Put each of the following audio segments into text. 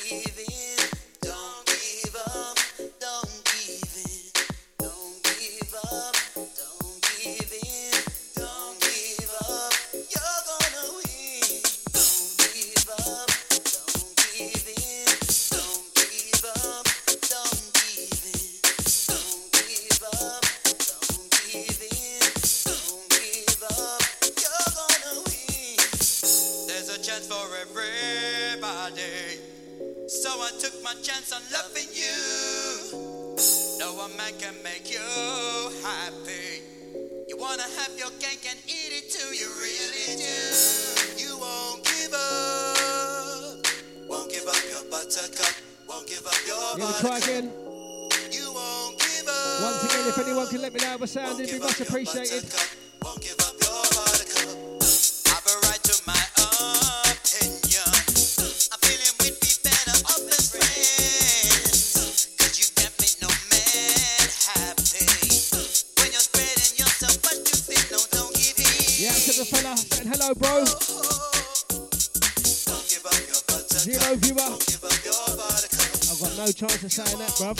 Sound, it'd be much appreciated. Yeah, to the fella saying hello, bro. Zero viewer. I've got no chance of saying that, bruv.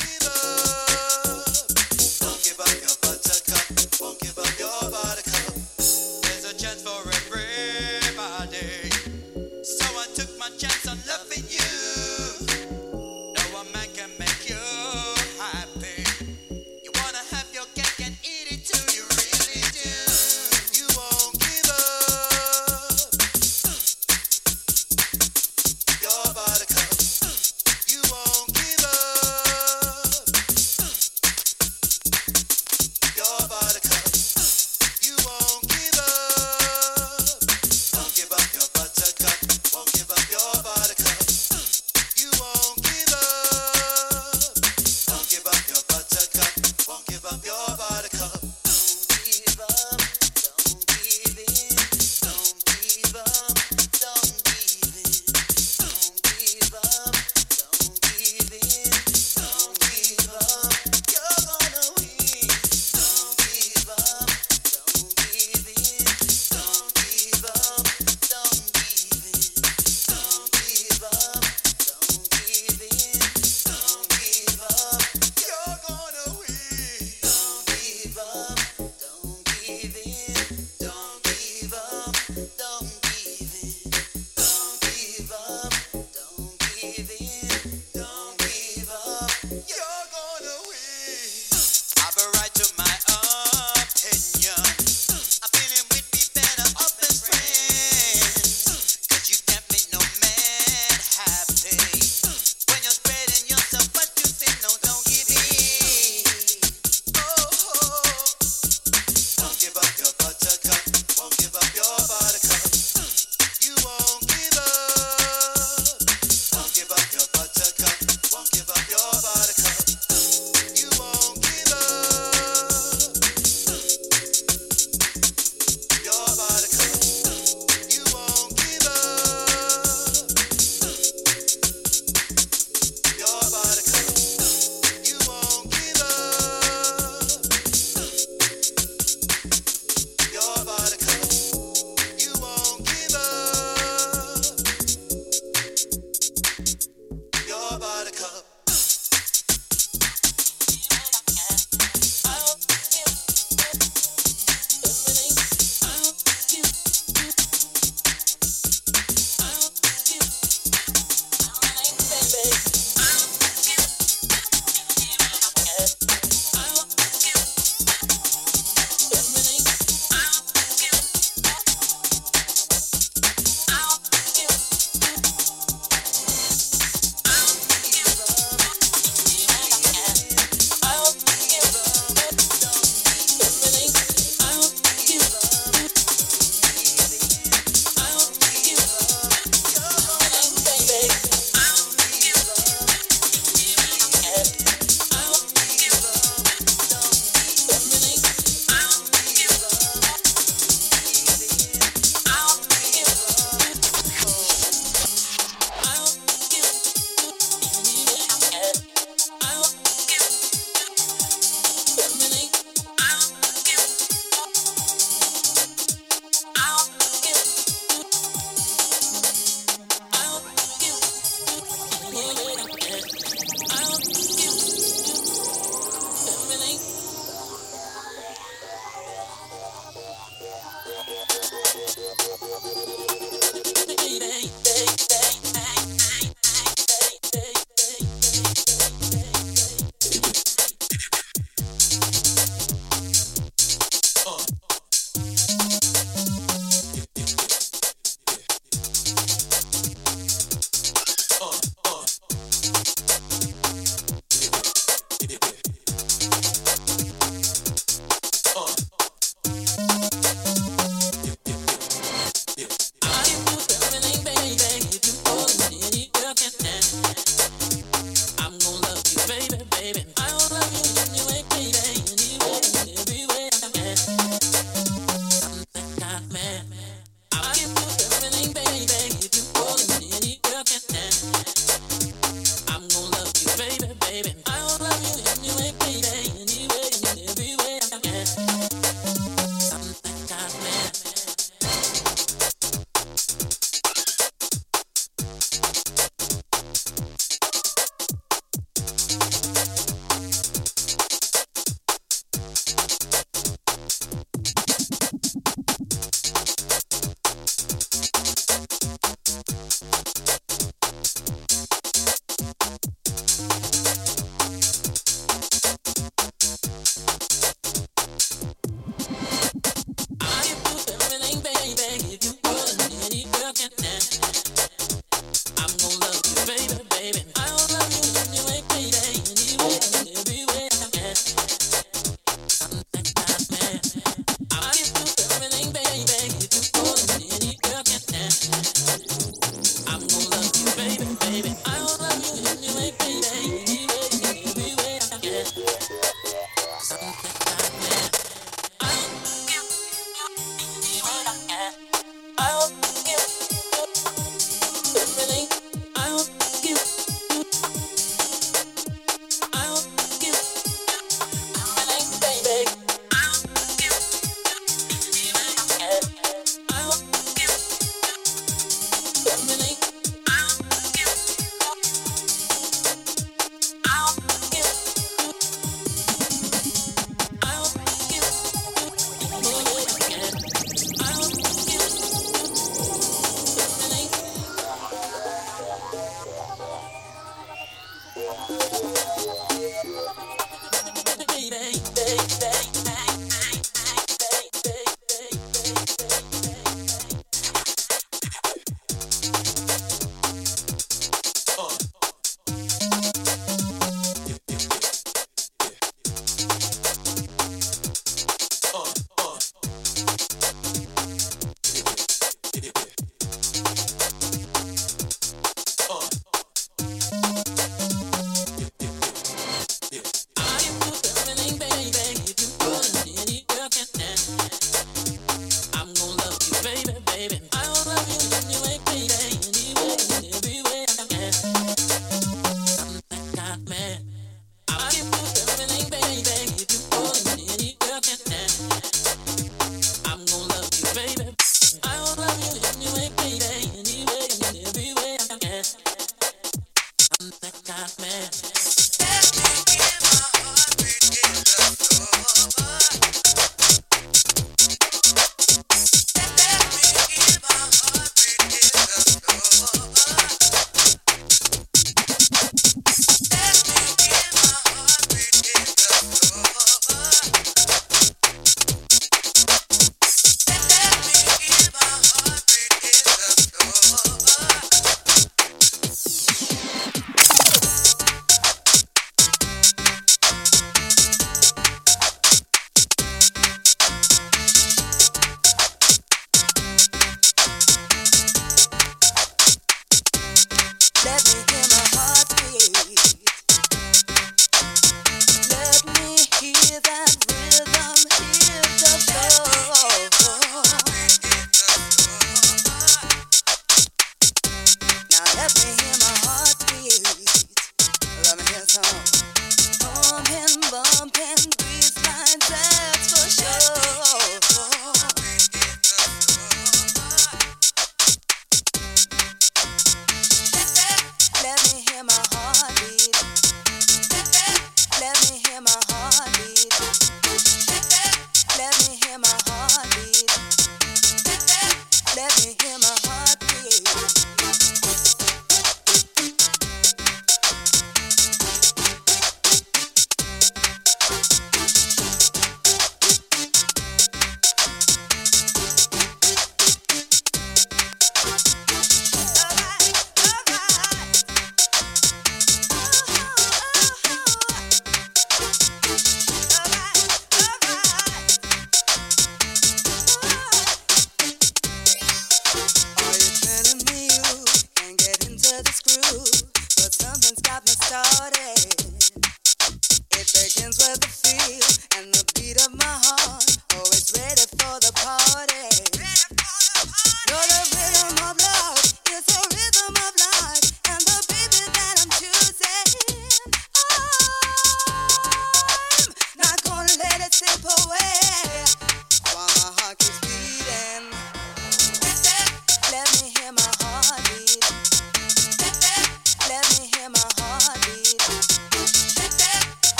Let me hear my heartbeat. Let me hear my heartbeat.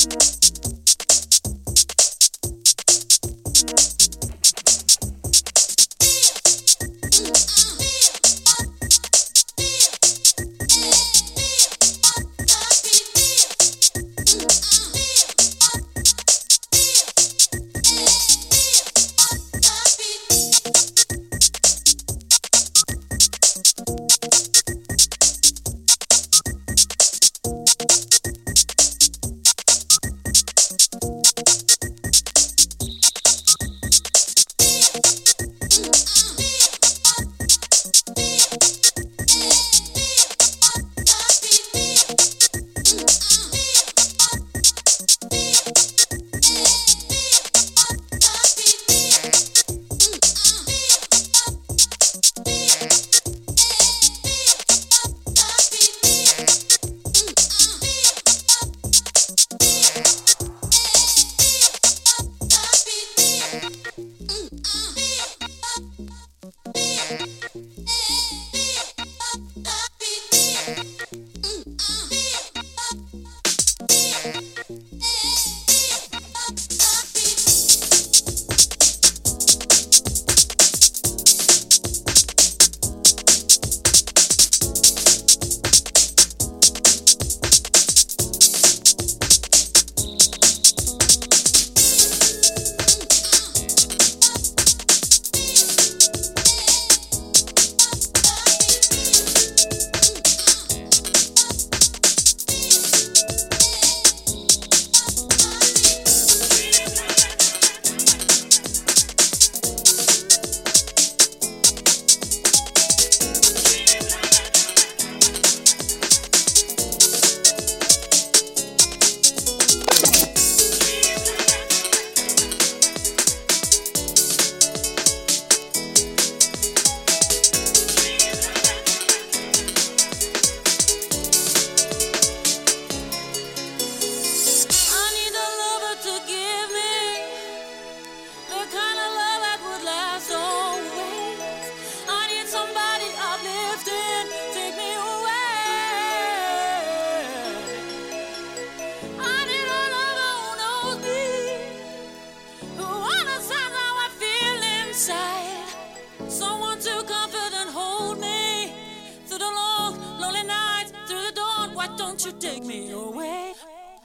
Won't you take me away?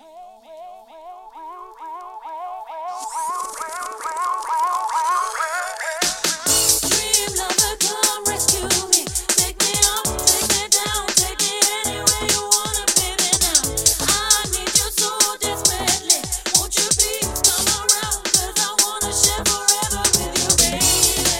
Dream lover, come rescue me. Take me up, take me down, take me anywhere you wanna, baby, now. I need you so desperately. Won't you please come around? 'Cause I wanna share forever with you, baby.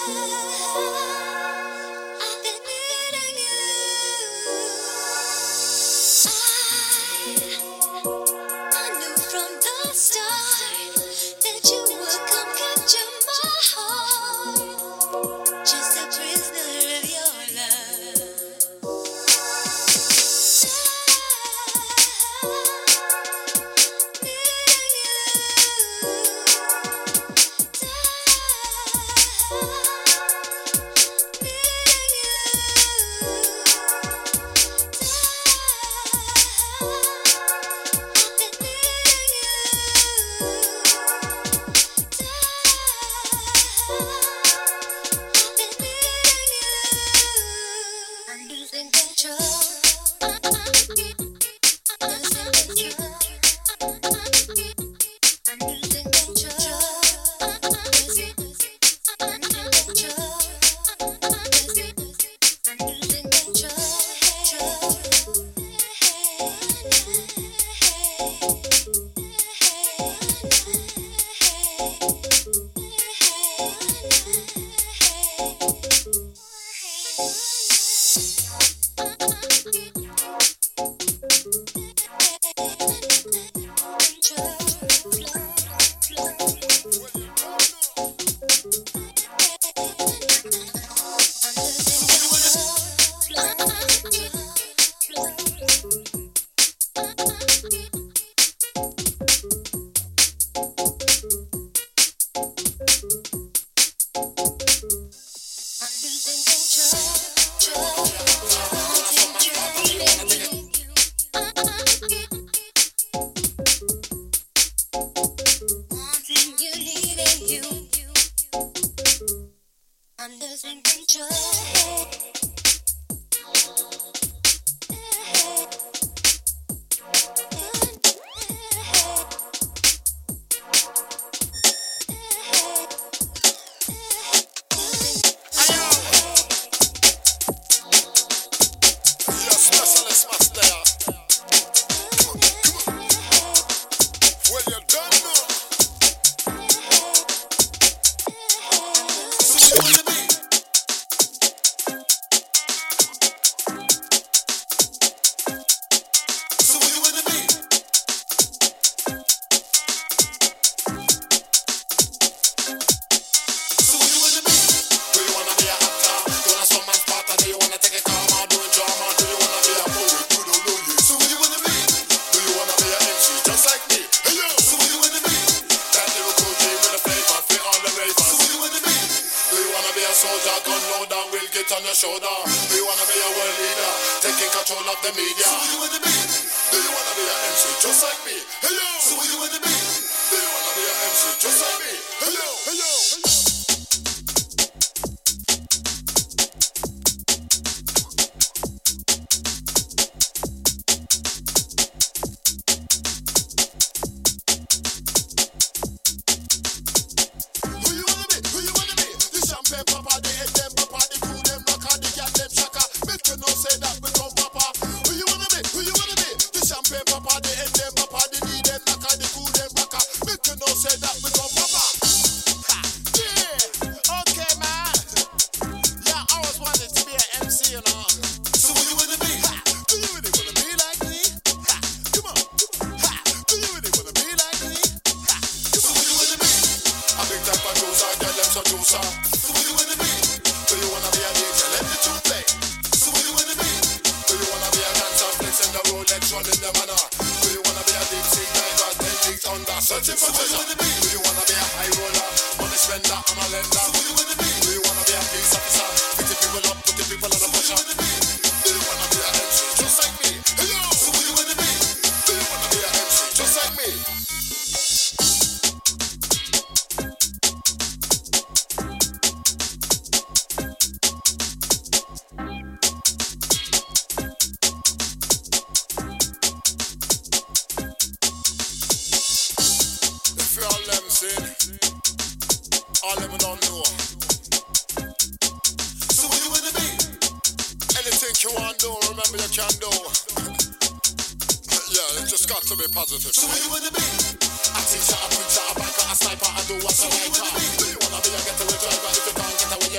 Do you wanna be a getaway driver if you can't get away?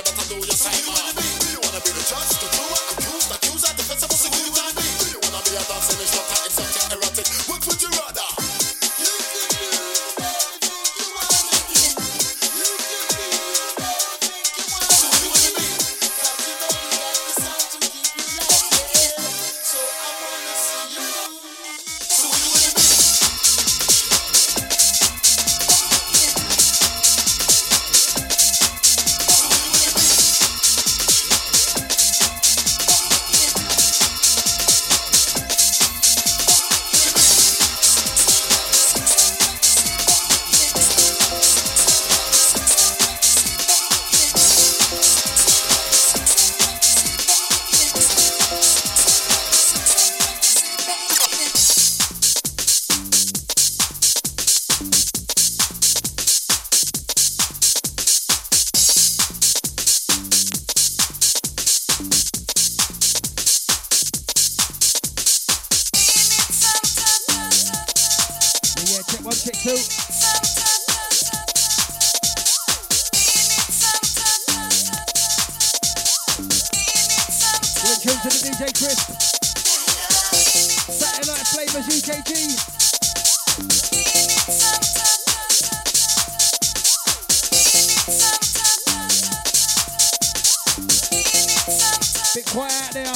you better do your same. Do you wanna be the judge, the doer, accuser, defensible, so who you wanna be? Do you wanna be a dancing instructor, exotic, erotic? What would you rather? You can do anything you want. You can be anything you want. So who you wanna be? Got you know you got the sound to keep you laughing. So I wanna see you. So who you wanna be? Yeah, check one, check two. You're in tune to the DJ Crisp. Saturday Night Flavors UKG. Bit quiet out there.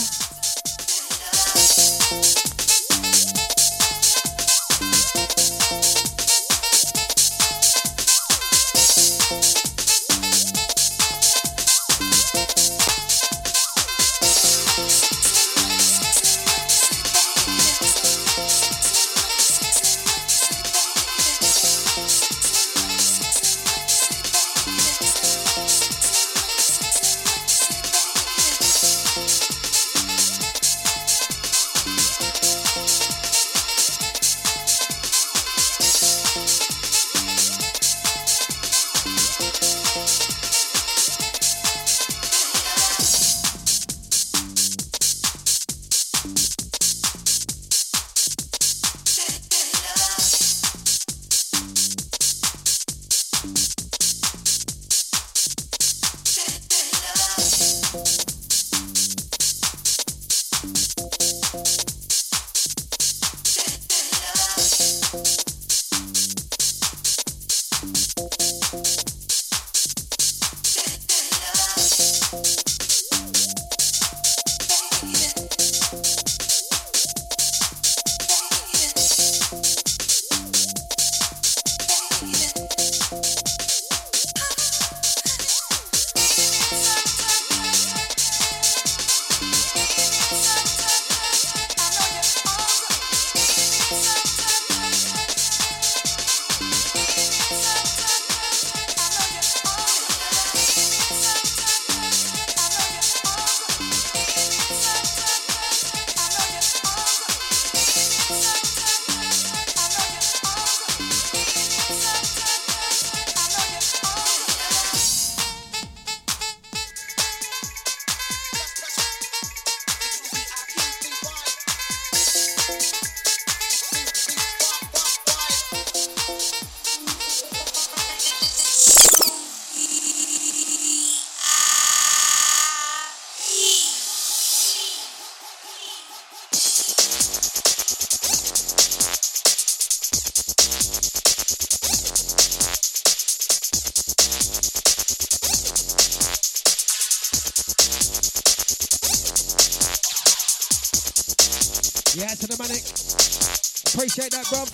Yeah, to the Manic. Appreciate that, bruv.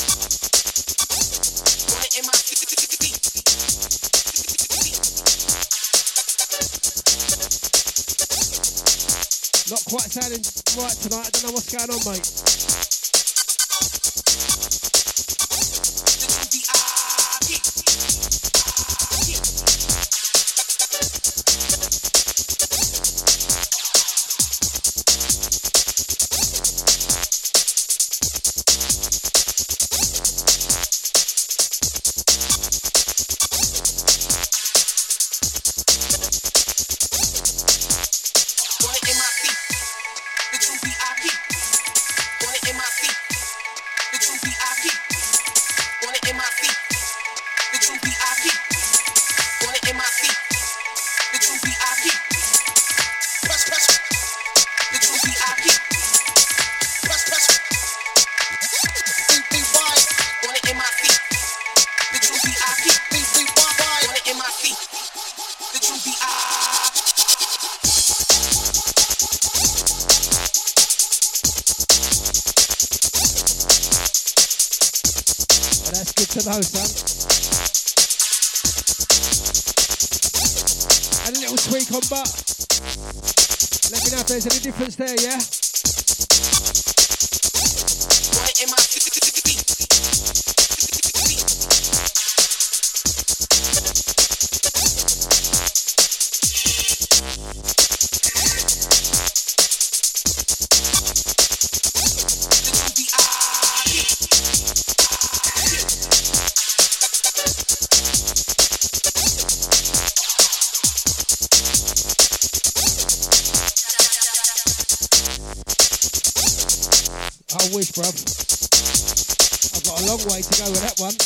Not quite sounding right tonight. I don't know what's going on, mate. In my to know, son. And a little tweak on butt. Let me know if there's any difference there, yeah? I wish, bruv. I've got a long way to go with that one.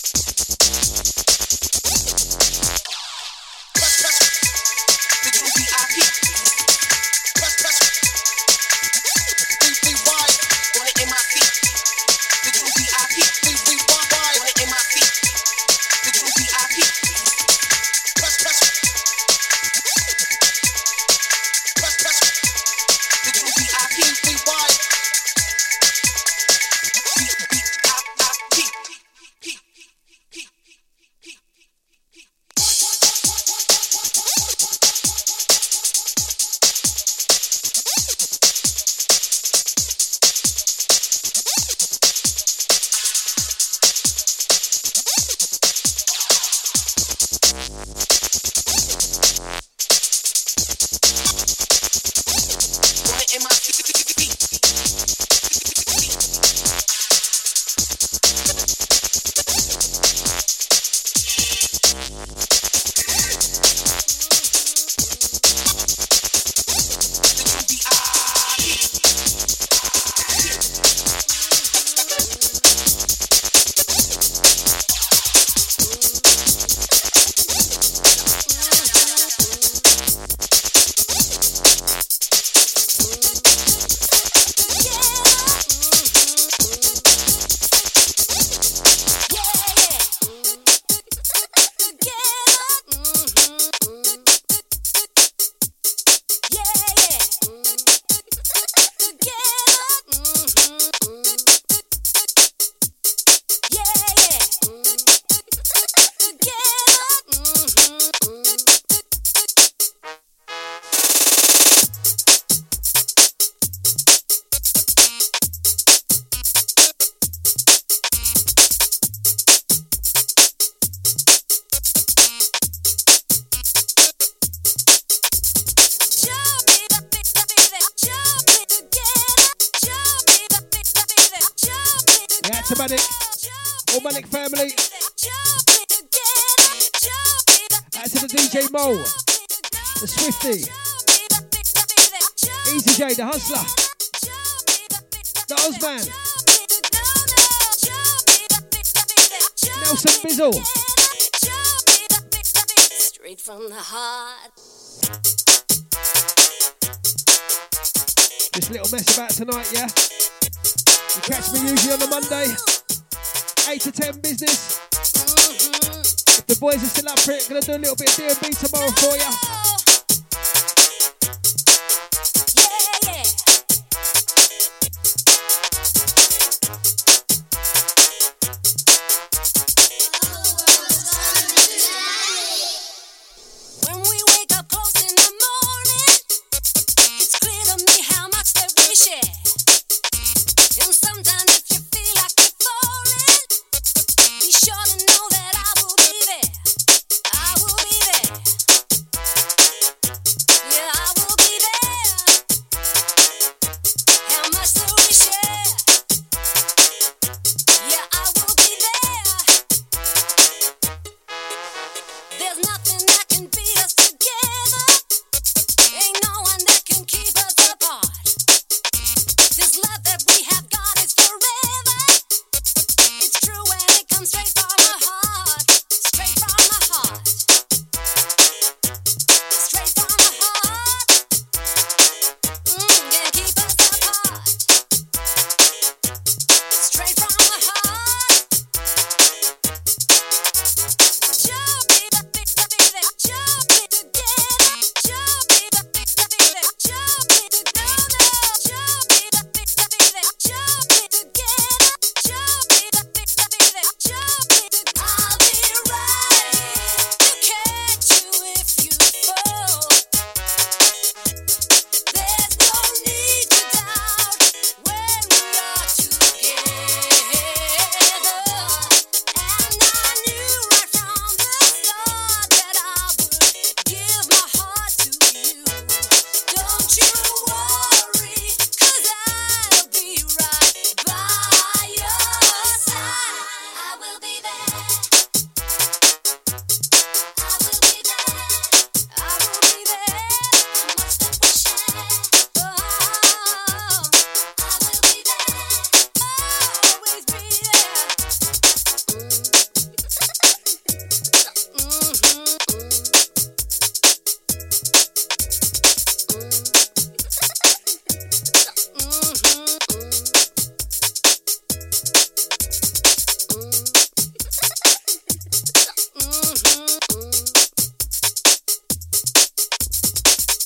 Manic family. That's to the DJ Mo, the Swifty, Easy J, the Hustler, the Ozman, Nelson Bizzle. Straight from the heart. This little mess about tonight, yeah? You catch me usually on a Monday. 8 to 10 business. If the boys are still up for it, gonna do a little bit of D&B tomorrow for ya.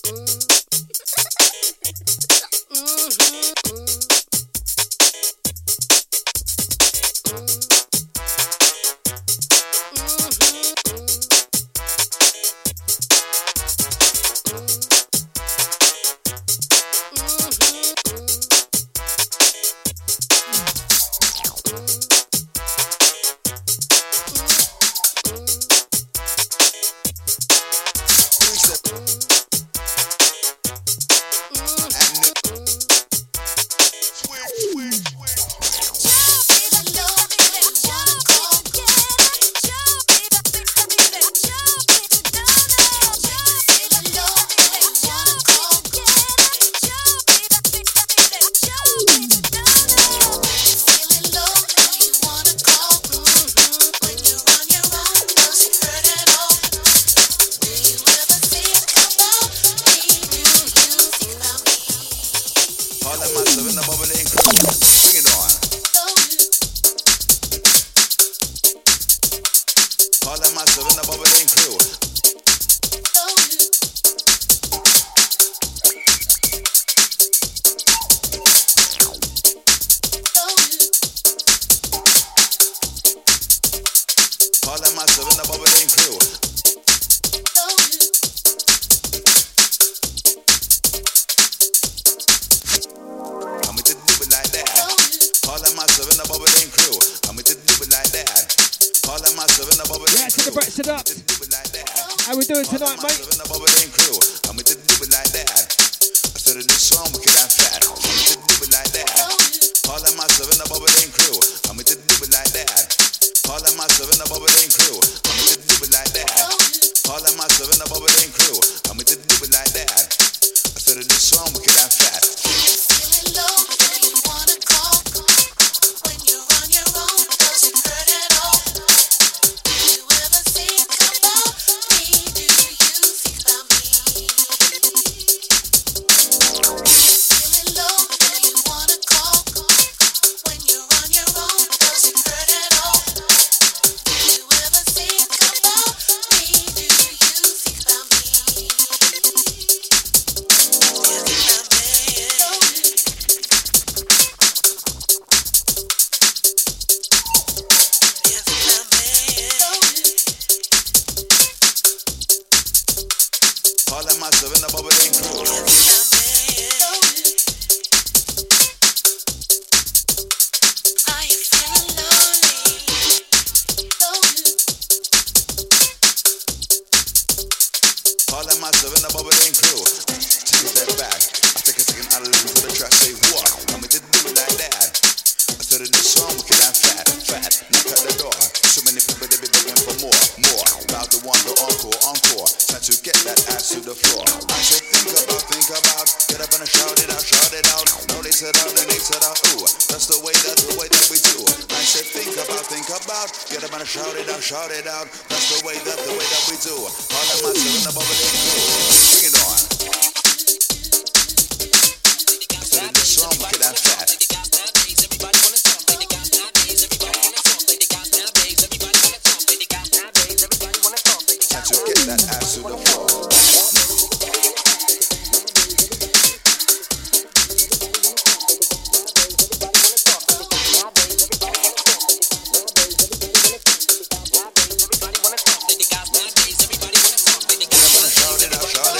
Shout it out,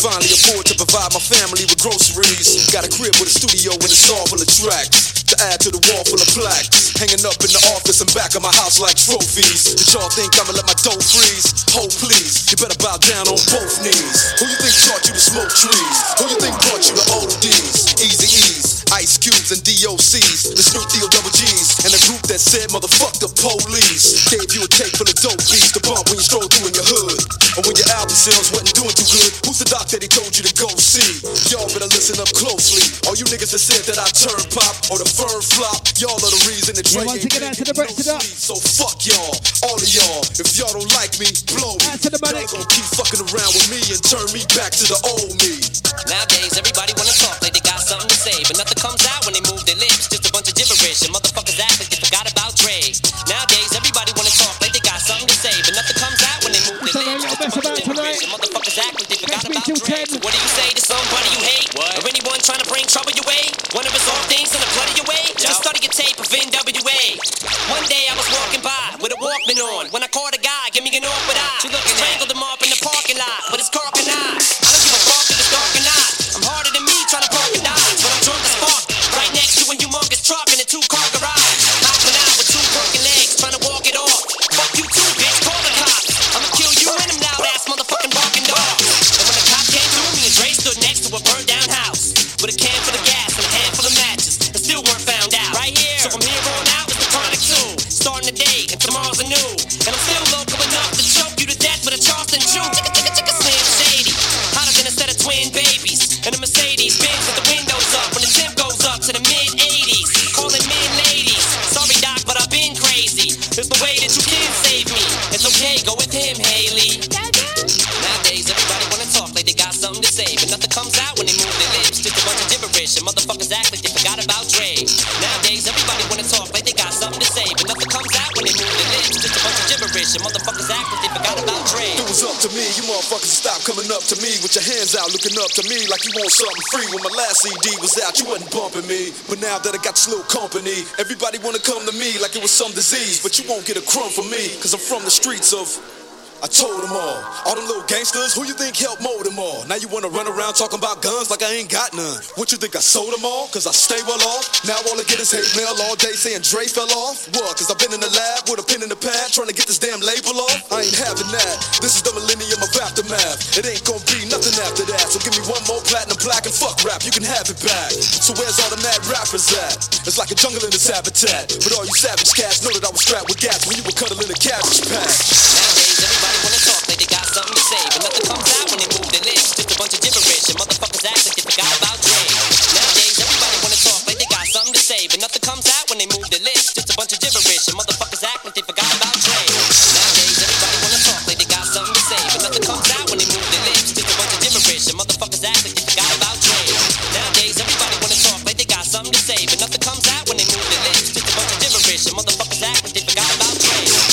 finally afford to provide my family with groceries. Got a crib with a studio and it's all full of tracks to add to the wall full of plaques, hanging up in the office and back of my house like trophies. Did y'all think I'ma let my dough freeze? Hold please, you better bow down on both knees. Who you think taught you to smoke trees? Who you think brought you to ODs? Easy E's, Ice Cubes and DOCs, the Snoop D-O double G's, and the group that said motherfuck the police. Gave you a tape full of dope beats to bump when you stroll through in your hood, or when your album sales wasn't doing too good. Who's the doc that he told you to go see? Y'all better listen up closely. All you niggas that said that I turn pop or the firm flop, y'all are the reason that Dre once ain't again, out to the getting Brexit up. sleep. So fuck y'all, all of y'all. If y'all don't like me, blow me. Out to the money. Y'all gon' keep fucking around with me and turn me back to the old me. Nowadays, everybody wanna talk like they got something to say, but nothing comes out when they move their lips. Just a bunch of gibberish, and motherfuckers act like they forgot about Dre. Nowadays, everybody wanna talk like they got something to say, but nothing comes out when they move their Something lips. a little Just a bit bunch of about gibberish, and motherfuckers act like they forgot Catch me about till Dre. 10. So what do you say to somebody you hate? What? Or anyone trying to bring trouble your way? Wanna resolve things in the flood of your way? Just study your tape of NWA. One day I was walking by with a Walkman on when I caught a guy, give me an awkward eye. Strangled him up in the parking lot with his cork and eye. I don't give a fuck if it's dark or not. I'm harder than me trying to park and die, but I'm drunk as fuck. Right next to a humongous truck in a 2-car garage. Hopping out with 2 broken legs, trying to walk it off. Fuck you too, bitch, call the cops. I'ma kill you and them loud ass motherfucking barking dogs. And when the cop came through, me and Dre stood next to a burned down house with a can full of gas and a handful of matches, and still weren't found out. Right here, so from here on out, it's the chronic too. Starting the day, and tomorrow's a new. And I'm still local enough to choke you to death with a Charleston chew. Chicka, chicka, chicka, Slim Shady. Hotter than a set of twin babies. And a Mercedes Benz with the windows up when the temp goes up to the mid-80s. Calling men ladies. Sorry, Doc, but I've been crazy. There's no way that you can save me. It's okay, go with him, Haley. Nowadays, everybody wanna talk like they got something to say, but nothing comes out when they move their lips. Just a bunch of gibberish, and motherfuckers act like they forgot about Dre. Nowadays, everybody wanna talk like they got something to say, but nothing comes out when they move their lips. Just a bunch of gibberish, and motherfuckers act like they forgot about Dre. It was up to me, you motherfuckers stop coming up to me with your hands out, looking up to me like you want something free. When my last CD was out, you wasn't bumping me, but now that I got this little company, everybody wanna come to me like it was some disease, but you won't get a crumb from me, cause I'm from the streets of... I told them all them little gangsters, who you think helped mold them all? Now you wanna run around talking about guns like I ain't got none. What you think I sold them all? Cause I stay well off. Now all I get is hate mail all day saying Dre fell off. What? Cause I've been in the lab with a pen in the pad trying to get this damn label off. I ain't having that. This is the millennium of aftermath. It ain't gonna be nothing after that. So give me one more platinum plaque and fuck rap, you can have it back. So where's all the mad rappers at? It's like a jungle in this habitat. But all you savage cats know that I was strapped with gas when you were cuddling a cabbage patch. Nowadays, everybody wanna talk like they got something to say, but nothing comes out when they move their lips. Just a bunch of gibberish, and motherfuckers act like they forgot about Dre. Nowadays, everybody wanna talk like they got something to say, but nothing comes out when they move their lips. Just a bunch of gibberish, and motherfuckers act like they forgot about Dre. Nowadays, everybody wanna talk like they got something to say, but nothing comes out when they move their lips. Just a bunch of gibberish, and motherfuckers act like they forgot about Dre. Nowadays, everybody wanna talk like they got something to say, but nothing comes out when they move their lips. Just a bunch of gibberish, and motherfuckers act like they forgot about Dre.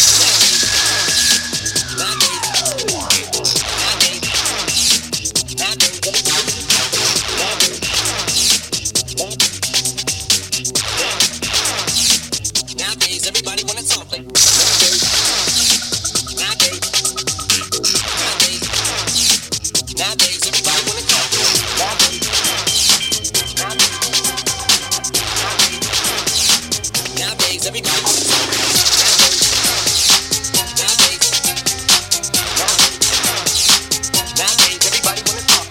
Nowadays, everybody wanna talk like nowadays, everybody wanna talk nowadays, everybody wanna talk nowadays, everybody wanna talk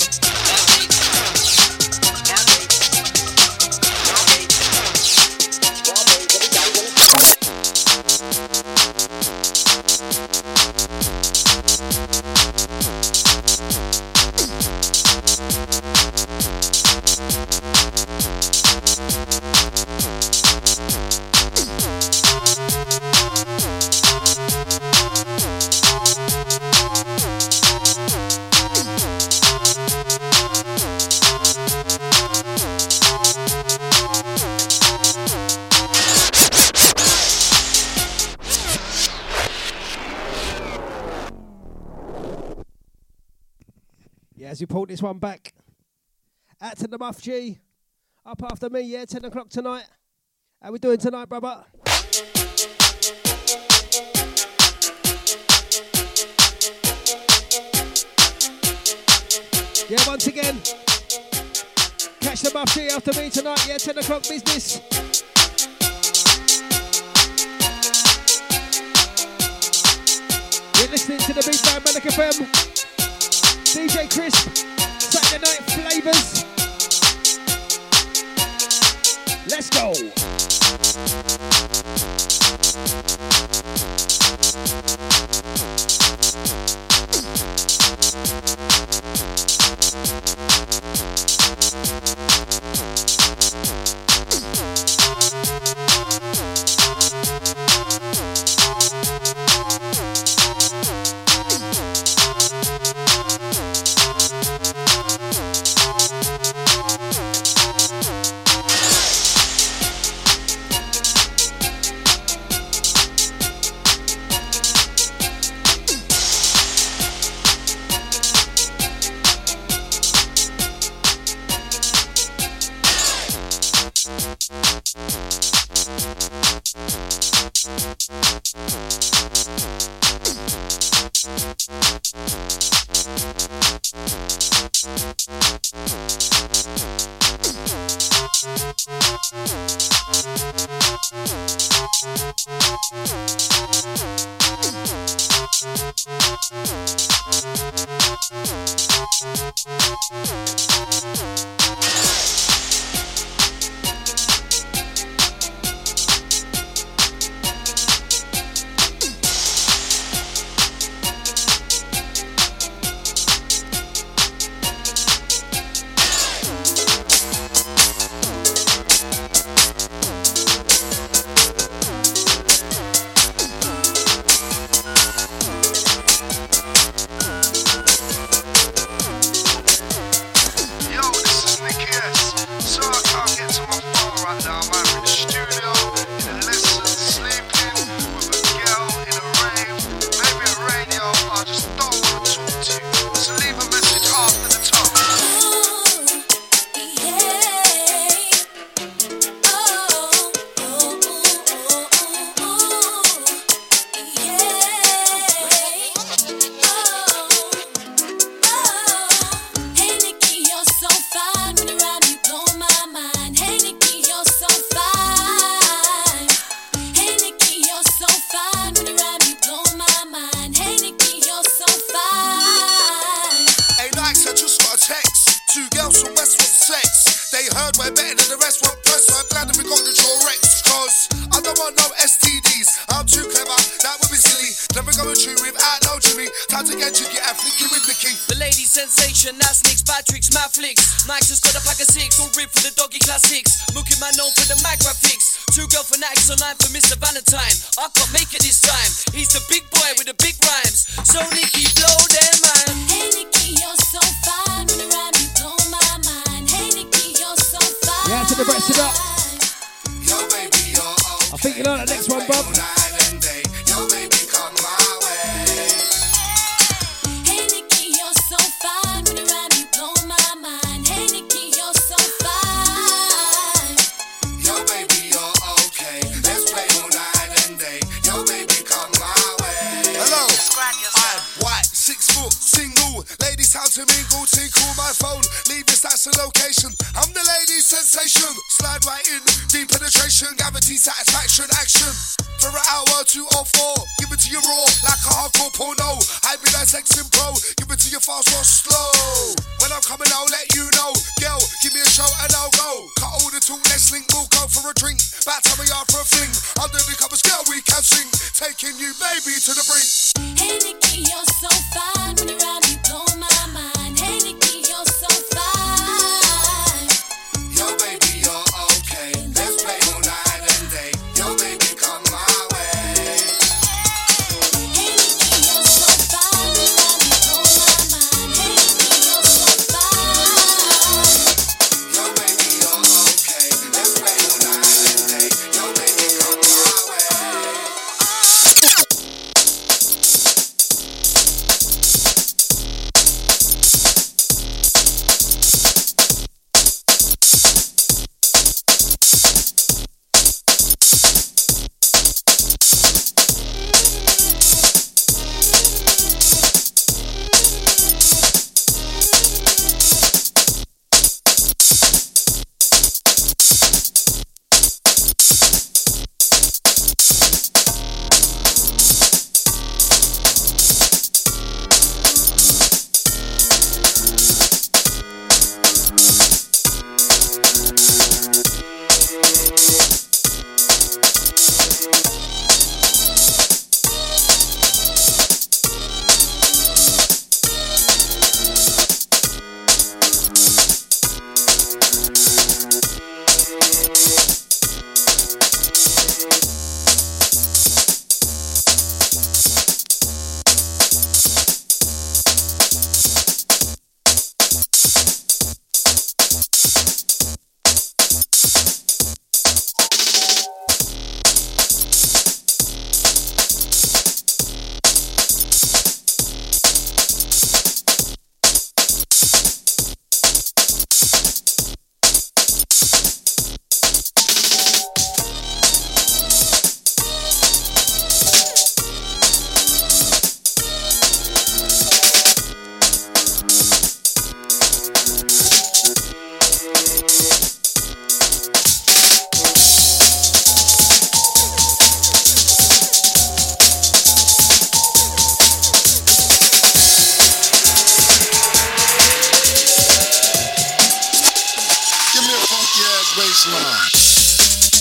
Yeah, as we pull this one back. Out to the Muff G. Up after me, yeah, 10 o'clock tonight. How we doing tonight, brother? Yeah, once again, catch the Muffy after me tonight. Yeah, 10 o'clock business. You're listening to the Big Band Manic FM. DJ Crisp, Saturday Night Flavors. Let's go. baseline.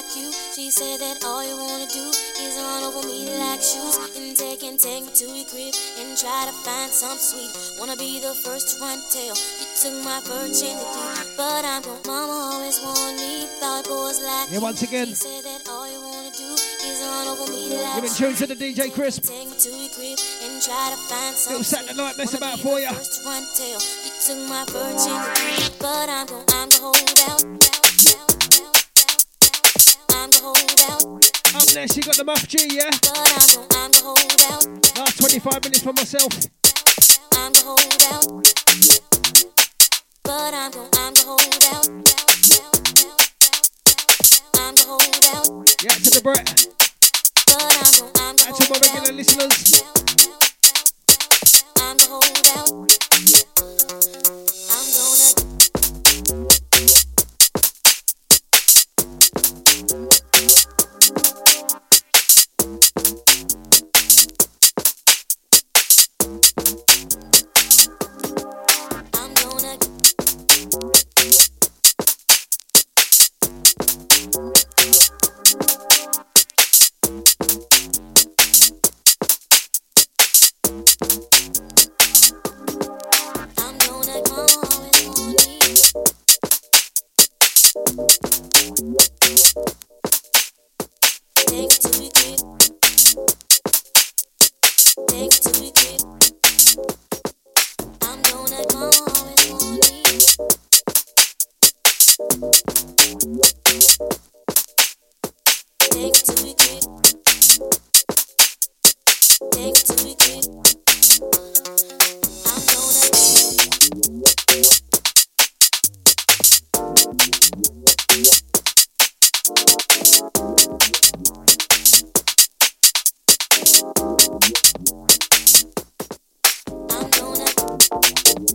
you. She said that all you wanna do is run over me like shoes and take me to your crib and try to find some sweet. Wanna be the first to run tell you took my virginity, but I'm gonna mama always wanted me. Thought boys like Yeah, once again. She said that all you wanna do is run over me like Giving tune to the DJ Crisp. take me to your crib and try to find some Little Saturday night mess about for ya. First to run tell you took my virginity, but I'm gonna hold out. I'm gonna hold out. Up next, you got the Muff G, yeah? But I'm gonna hold out. Last 25 minutes for myself. I'm gonna hold out. But I'm gonna hold out. I'm gonna hold out. Yeah, to the Brett. But I'm gonna And to my regular listeners. I'm gonna hold out. I'm gonna. I'm gonna. I'm gonna come always want me. Take me to your crib. Take me to your crib. I'm gonna come always want me. Take me to your crib. Take me to your crib. I'm gonna. I'm gonna.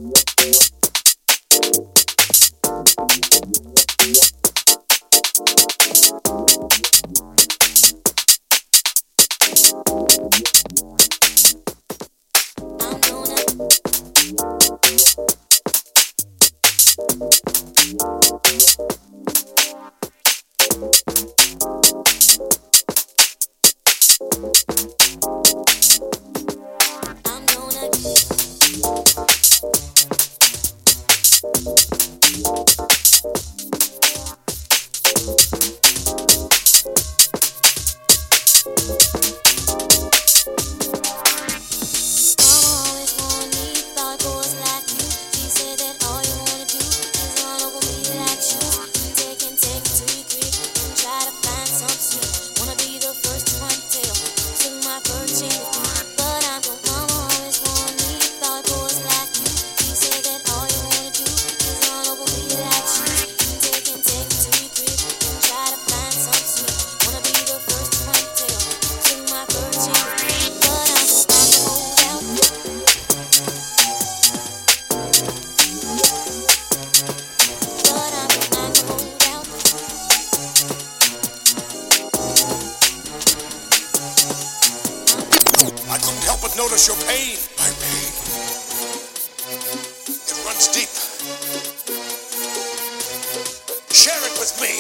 I'm gonna. I'm gonna. Always want me, thought boys like you. She said that all you wanna do is run over me like shoes and take me to your crib and try to find some sweet. Wanna be the first to run tell took my virginity, but I'm gonna mama always want me, thought boys like you. She said that all you wanna do is run over me like shoes and take me to your crib and try to find some sweet. Wanna be the first to run tell took my virginity, but I'm gonna hold out. But I'm gonna hold out. I couldn't help but notice your pain. My pain. It runs deep. Share it with me.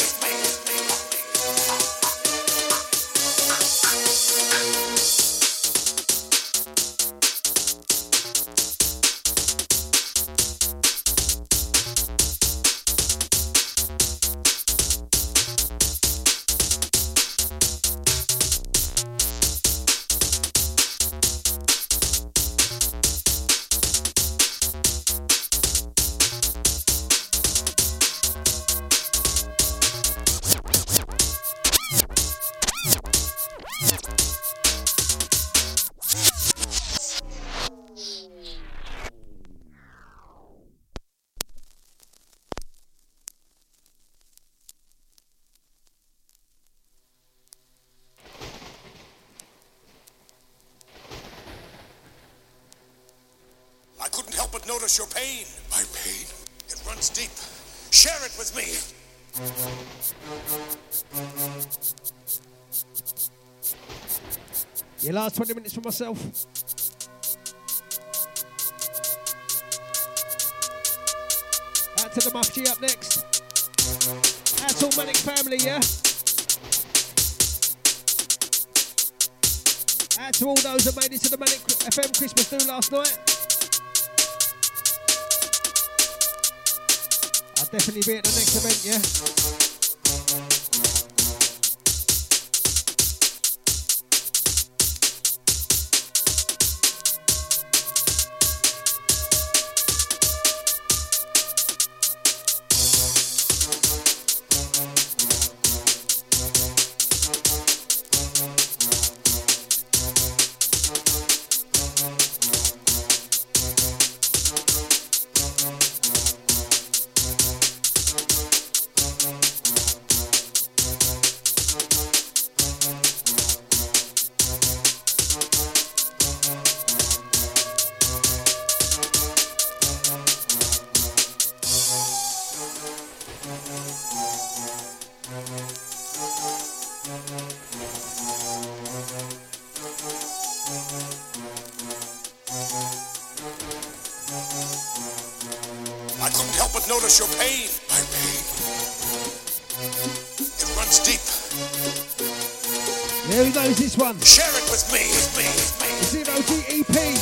I couldn't help but notice your pain. My pain. It runs deep. Share it with me. Your last 20 minutes for myself. Out to the Muff G up next. Out to all Manic family, yeah? Out to all those that made it to the Manic FM Christmas do last night. I'll definitely be at the next event, yeah? I couldn't help but notice your pain. My pain. It runs deep. There he goes, this one. Share it with me. Zero G EP.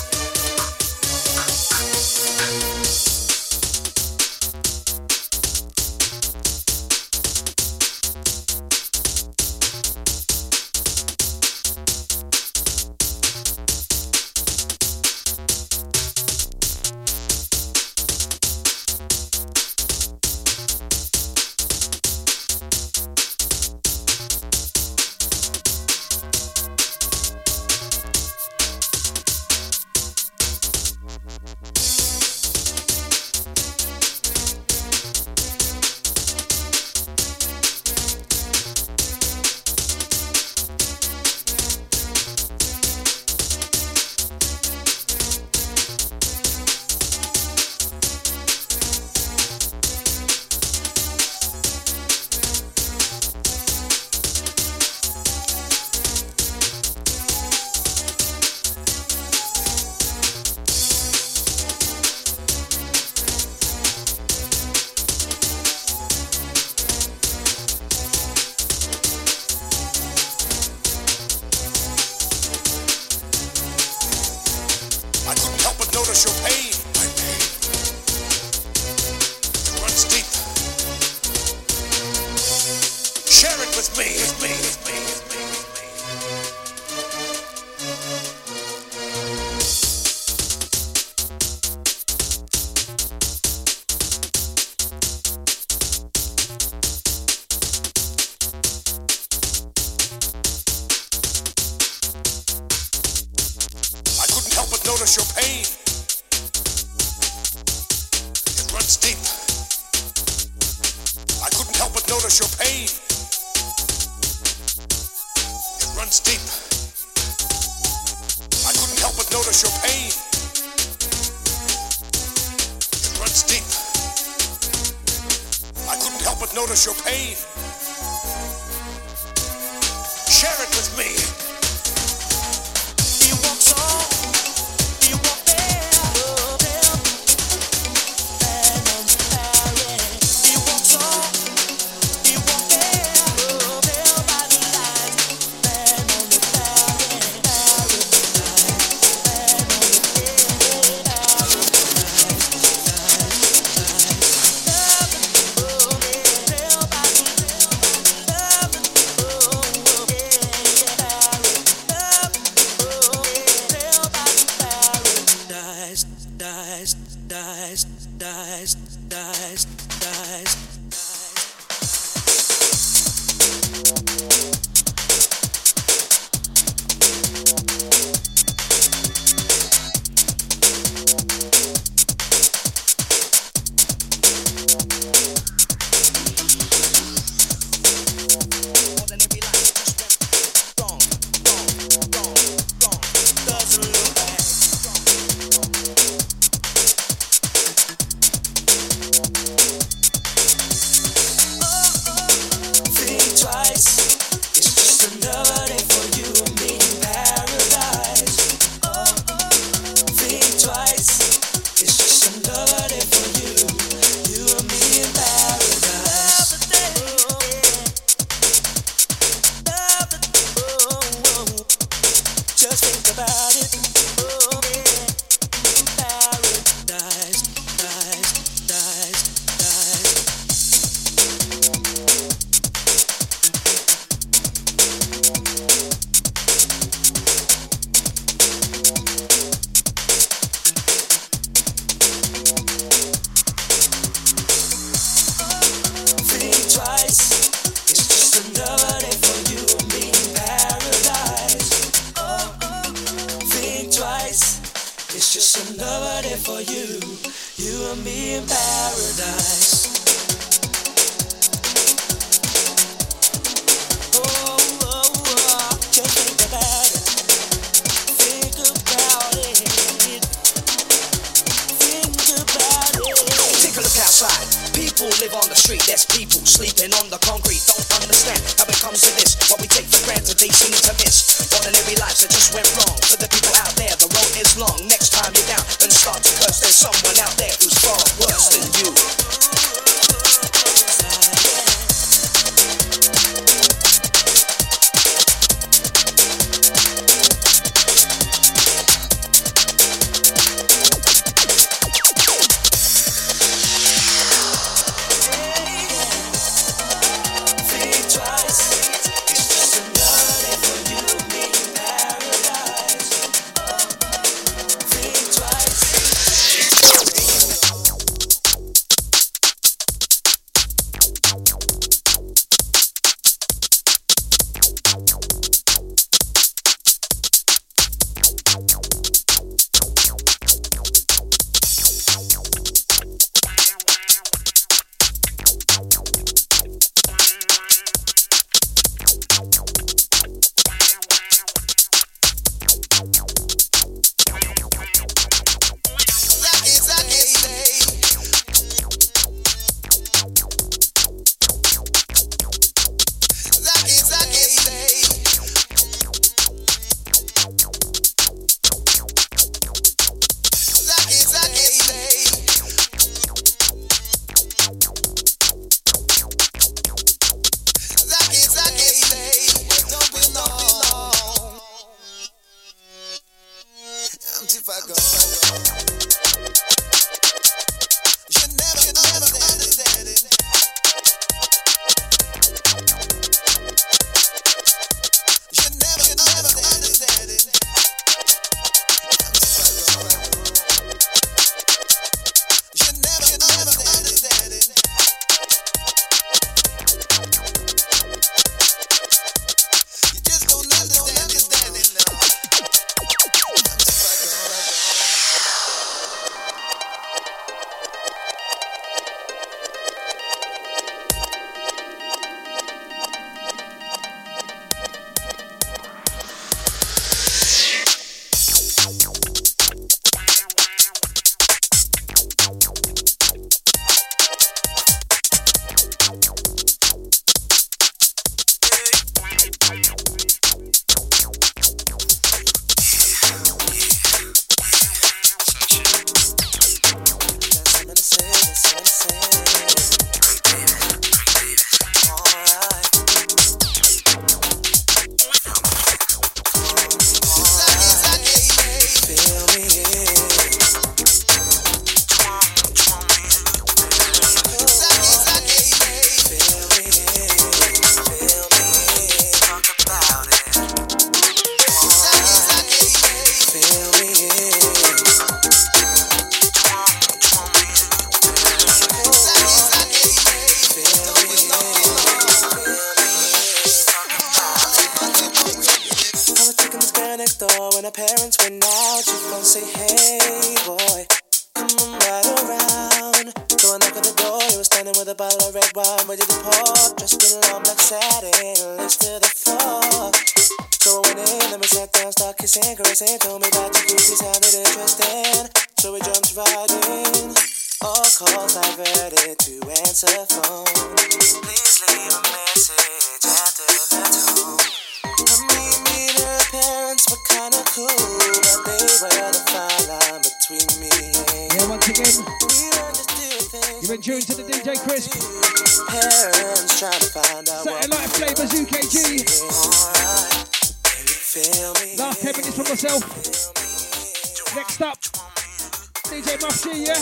Notice your pain. It runs deep. I couldn't help but notice your pain. It runs deep. I couldn't help but notice your pain. It runs deep. I couldn't help but notice your pain. Share it with me. Just think about it. Oh, yeah. Paradise, dies, dies, dies. Think twice. It's just another day for you and me in paradise. Think twice. It's just another day for you and me in paradise. Oh, oh, oh, just think about it. Think about it. Think about it. Take a look outside. People live on the street. There's people sleeping on the concrete. Don't understand how it comes to this. What we take for granted, they seem to miss. Ordinary lives that just went wrong. For the people out there, the road is long. Next time you're down and start to curse, there's someone out there who's far worse than you. Think twice. It's just another day for you and me in paradise. Think twice. her parents went out, she gon' say, hey, boy, come on right around. So I knock at the door, he was standing with a bottle of red wine, ready to pour, dressed in long black satin, legs to the floor. So I went in, and we sat down, start kissing, caressing, told me about your beauty, sounded interesting. So we jumped right in, all calls diverted to answer phone. Please leave a message after the tone. Me and her parents were kinda cool, but they were the fine line between me and yeah, once again, we were just doing things. you've been tuned to the DJ Crisp. Parents trying to find out Satellite Flavors UKG. Alright, Last 10 minutes for myself. Next up, DJ Muff G, yeah?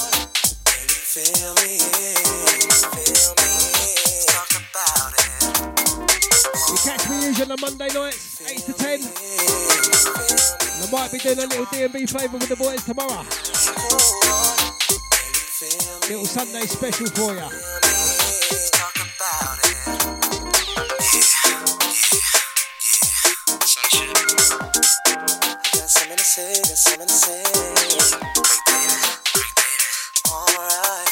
You catch me usually on Monday nights, 8 to 10. And I might be doing a little D&B flavour with the boys tomorrow. Little Sunday special for ya. Something to say. Alright.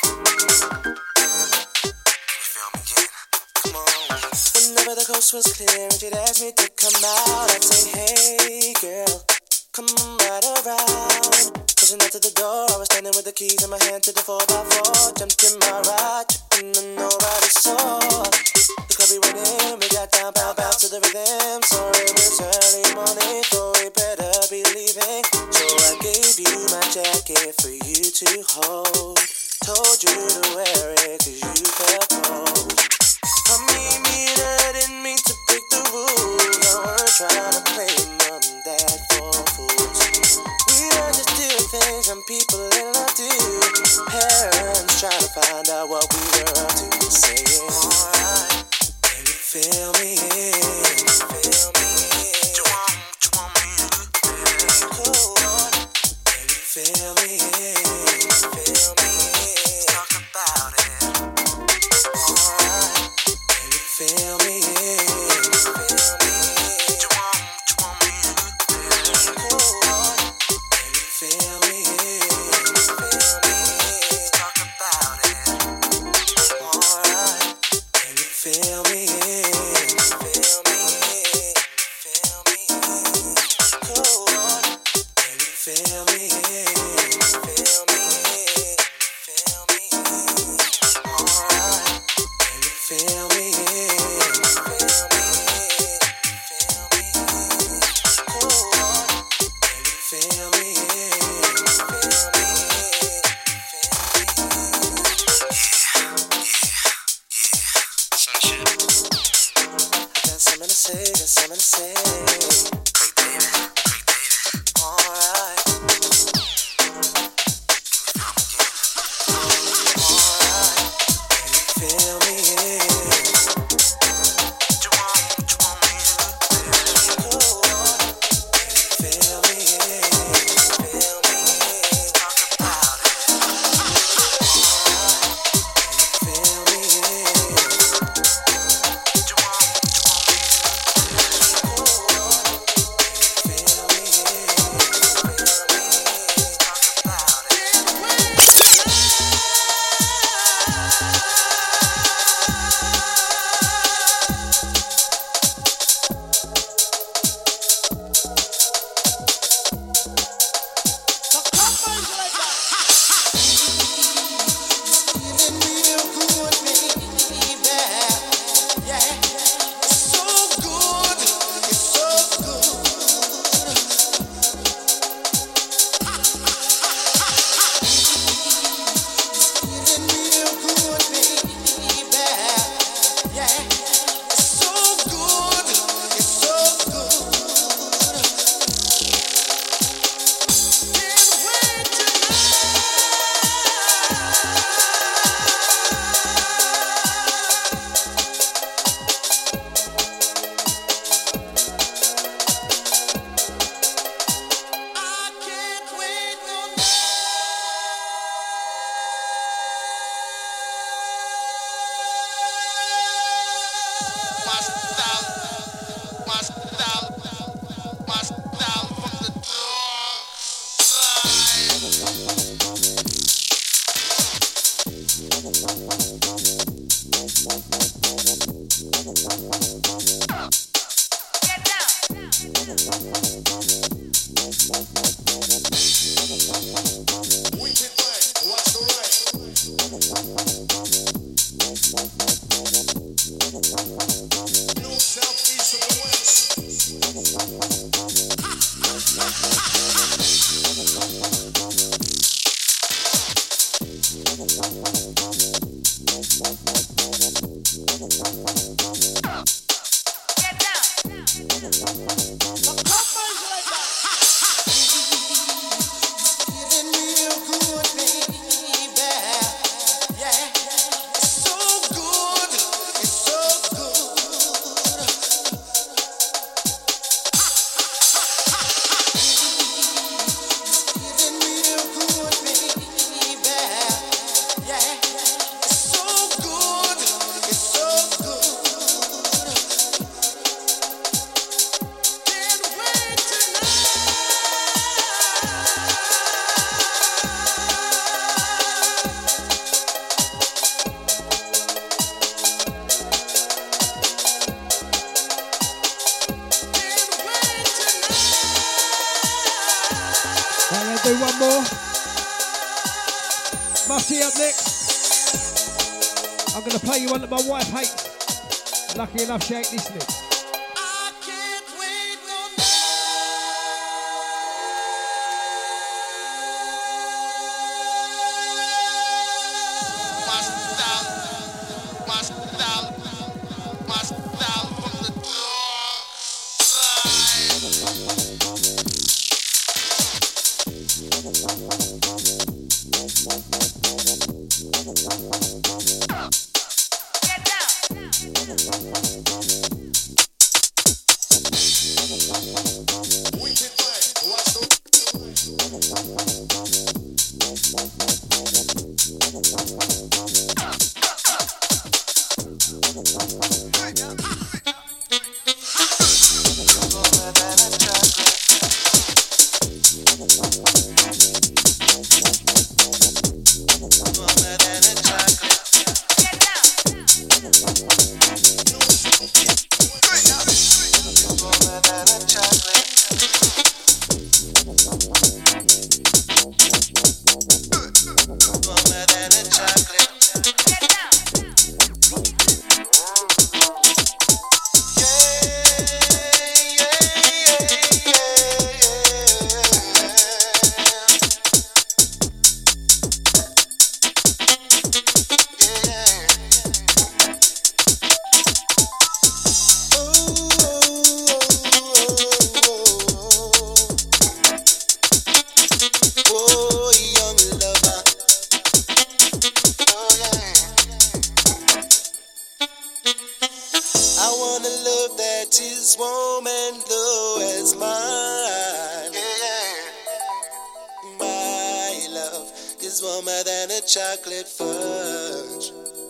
Come on. Whenever the coast was clear and she'd ask me to come out, I'd say, hey girl, come right around. Pushing up to the door, I was standing with the keys in my hand to the 4x4. Jumped in my ride, and nobody saw. The club we went in, we got down, bow, bow to the rhythm. So it was early morning, so we better be leaving. So I gave you my jacket for you to hold. Told you to wear it cause you felt cold. I mean, I didn't mean to break the rules. I weren't trying to play mom and dad for fools. We are just doing things some people in love do. Parents trying to find out what we were up to. Saying, alright, can you feel me? Feel me? Do you want me to cool? Can you feel me? Feel me? Talk about it. Alright, can you feel me? Feel me? Do you want me to cool? Can you feel me? Feel me? Talk about it. Alright, can you feel me? Feel me? Feel me? Cool. Can you feel me? Feel me? Feel me? Alright, can you feel me? Feel me? Feel me? Cool. Can you feel me? Feel me? Sunshine. Got something to say, got something to say. Alright. Alright. Can you feel me? Do you want me to cool? Can you feel me? Feel me? Talk about it. Alright. Can you feel me? Do one more. Musty up next. I'm going to play you one that my wife hates. Lucky enough, she ain't listening. Chocolate fudge.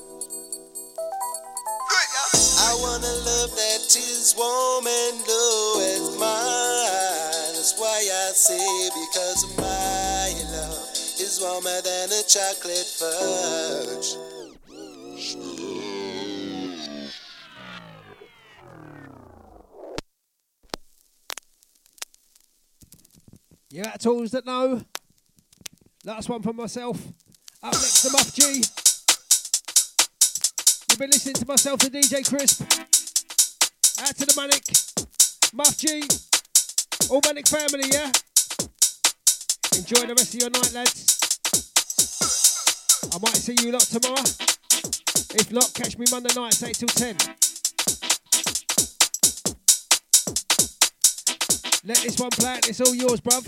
I want a love that is warm and low as mine. That's why I say, because my love is warmer than a chocolate fudge. You got tools that know. Last one for myself. Up next to Muff G. You've been listening to myself, the DJ Crisp. Out to the Manic. Muff G. All Manic family, yeah? Enjoy the rest of your night, lads. I might see you lot tomorrow. If not, catch me Monday nights 8 till 10. Let this one play out. It's all yours, bruv.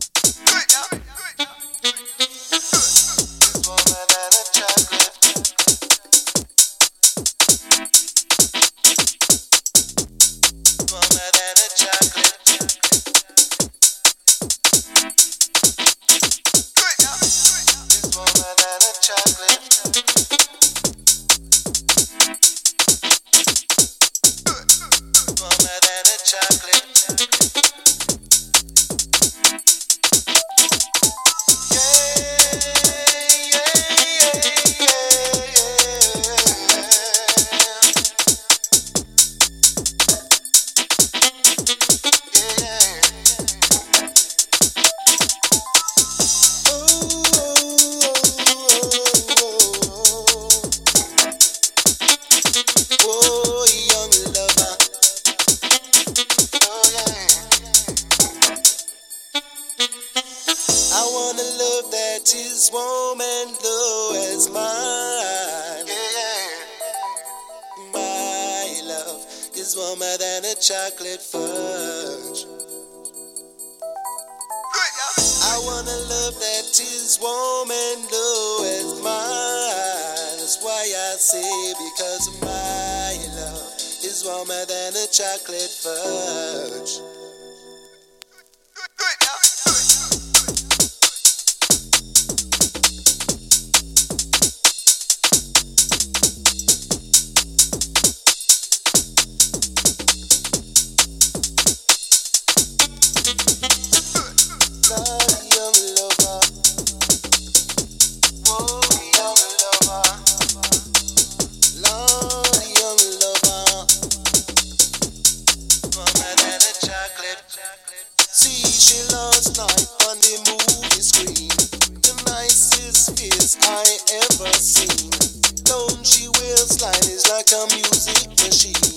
Chocolate fudge. I want a love that is warm and low as mine. That's why I say, because my love is warmer than a chocolate fudge. Chocolate. she last night on the movie screen. The nicest face I ever seen. Don't she wear slide is like a music machine.